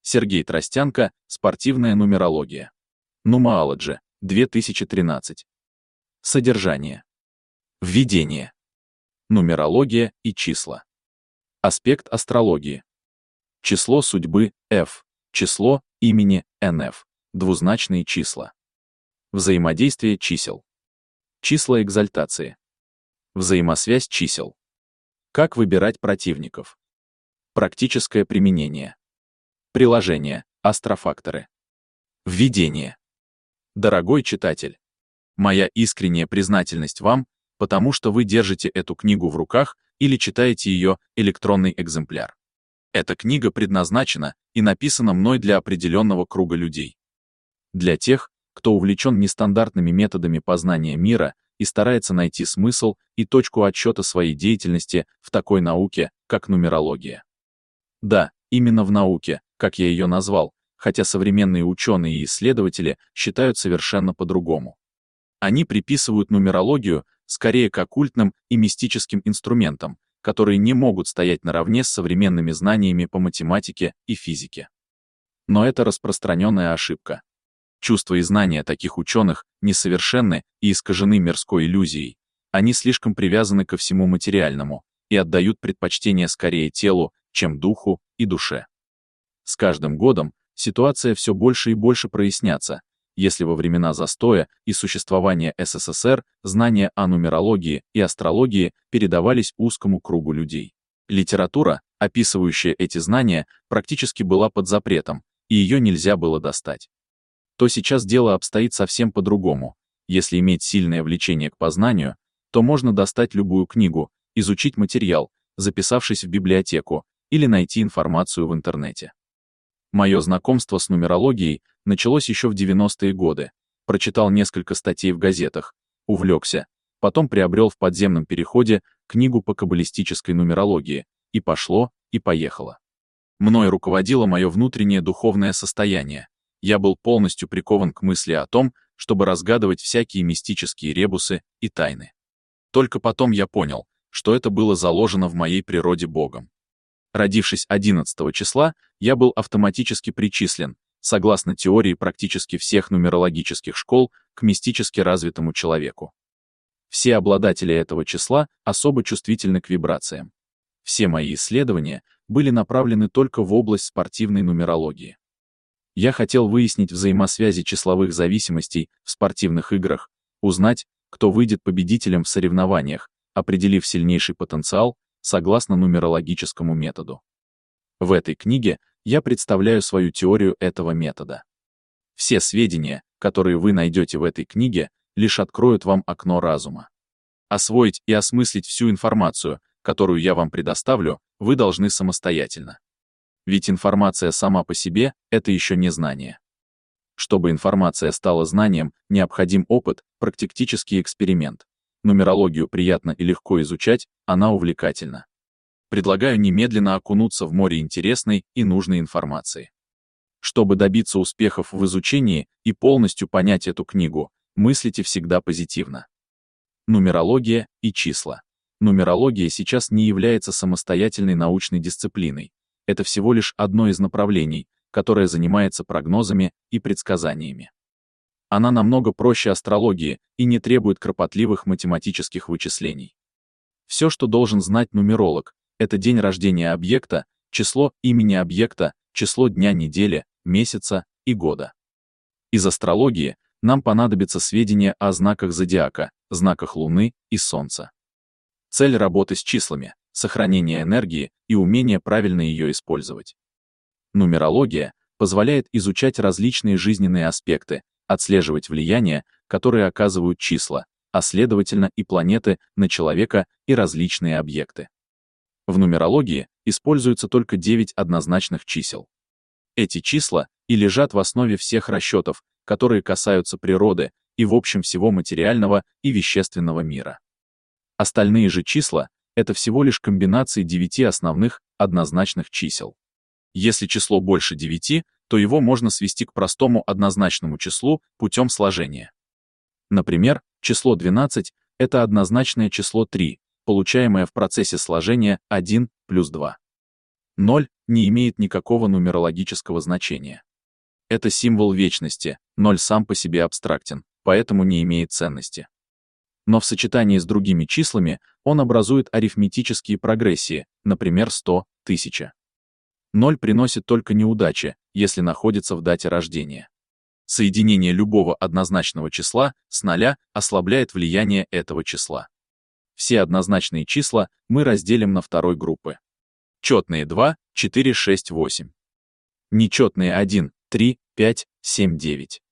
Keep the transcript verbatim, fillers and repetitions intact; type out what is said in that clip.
Сергей Тростянко, спортивная нумерология. Numerology, две тысячи тринадцать. Содержание. Введение. Нумерология и числа. Аспект астрологии. Число судьбы F, число имени эн эф, двузначные числа. Взаимодействие чисел. Числа экзальтации. Взаимосвязь чисел. Как выбирать противников. Практическое применение. Приложение. Астрофакторы. Введение. Дорогой читатель, моя искренняя признательность вам, потому что вы держите эту книгу в руках или читаете ее электронный экземпляр. Эта книга предназначена и написана мной для определенного круга людей. Для тех, кто увлечен нестандартными методами познания мира и старается найти смысл и точку отсчета своей деятельности в такой науке, как нумерология. Да, именно в науке, как я ее назвал, хотя современные ученые и исследователи считают совершенно по-другому. Они приписывают нумерологию скорее к оккультным и мистическим инструментам, которые не могут стоять наравне с современными знаниями по математике и физике. Но это распространенная ошибка. Чувства и знания таких ученых несовершенны и искажены мирской иллюзией. Они слишком привязаны ко всему материальному и отдают предпочтение скорее телу, чем духу и душе. С каждым годом ситуация все больше и больше проясняется. Если во времена застоя и существования эс эс эс эр знания о нумерологии и астрологии передавались узкому кругу людей. Литература, описывающая эти знания, практически была под запретом, и ее нельзя было достать. То сейчас дело обстоит совсем по-другому. Если иметь сильное влечение к познанию, то можно достать любую книгу, изучить материал, записавшись в библиотеку, или найти информацию в интернете. Мое знакомство с нумерологией началось еще в девяностые годы. Прочитал несколько статей в газетах, увлекся, потом приобрел в подземном переходе книгу по каббалистической нумерологии, и пошло, и поехало. Мной руководило мое внутреннее духовное состояние. Я был полностью прикован к мысли о том, чтобы разгадывать всякие мистические ребусы и тайны. Только потом я понял, что это было заложено в моей природе Богом. Родившись одиннадцатого числа, я был автоматически причислен, согласно теории практически всех нумерологических школ, к мистически развитому человеку. Все обладатели этого числа особо чувствительны к вибрациям. Все мои исследования были направлены только в область спортивной нумерологии. Я хотел выяснить взаимосвязи числовых зависимостей в спортивных играх, узнать, кто выйдет победителем в соревнованиях, определив сильнейший потенциал, согласно нумерологическому методу. В этой книге я представляю свою теорию этого метода. Все сведения, которые вы найдете в этой книге, лишь откроют вам окно разума. Освоить и осмыслить всю информацию, которую я вам предоставлю, вы должны самостоятельно. Ведь информация сама по себе — это еще не знание. Чтобы информация стала знанием, необходим опыт, практический эксперимент. Нумерологию приятно и легко изучать, она увлекательна. Предлагаю немедленно окунуться в море интересной и нужной информации. Чтобы добиться успехов в изучении и полностью понять эту книгу, мыслите всегда позитивно. Нумерология и числа. Нумерология сейчас не является самостоятельной научной дисциплиной. Это всего лишь одно из направлений, которое занимается прогнозами и предсказаниями. Она намного проще астрологии и не требует кропотливых математических вычислений. Все, что должен знать нумеролог, это день рождения объекта, число имени объекта, число дня недели, месяца и года. Из астрологии нам понадобятся сведения о знаках зодиака, знаках Луны и Солнца. Цель работы с числами — сохранение энергии и умение правильно ее использовать. Нумерология позволяет изучать различные жизненные аспекты, отслеживать влияние, которое оказывают числа, а следовательно и планеты на человека и различные объекты. В нумерологии используется только девять однозначных чисел. Эти числа и лежат в основе всех расчетов, которые касаются природы и в общем всего материального и вещественного мира. Остальные же числа — это всего лишь комбинации девяти основных однозначных чисел. Если число больше девяти, то его можно свести к простому однозначному числу путем сложения. Например, число двенадцать — это однозначное число три, получаемое в процессе сложения один плюс два. ноль не имеет никакого нумерологического значения. Это символ вечности, ноль сам по себе абстрактен, поэтому не имеет ценности. Но в сочетании с другими числами он образует арифметические прогрессии, например, сто, тысяча. ноль приносит только неудачи, если находится в дате рождения. Соединение любого однозначного числа с ноля ослабляет влияние этого числа. Все однозначные числа мы разделим на второй группы. Четные два, четыре, шесть, восемь. Нечетные один, три, пять, семь, девять.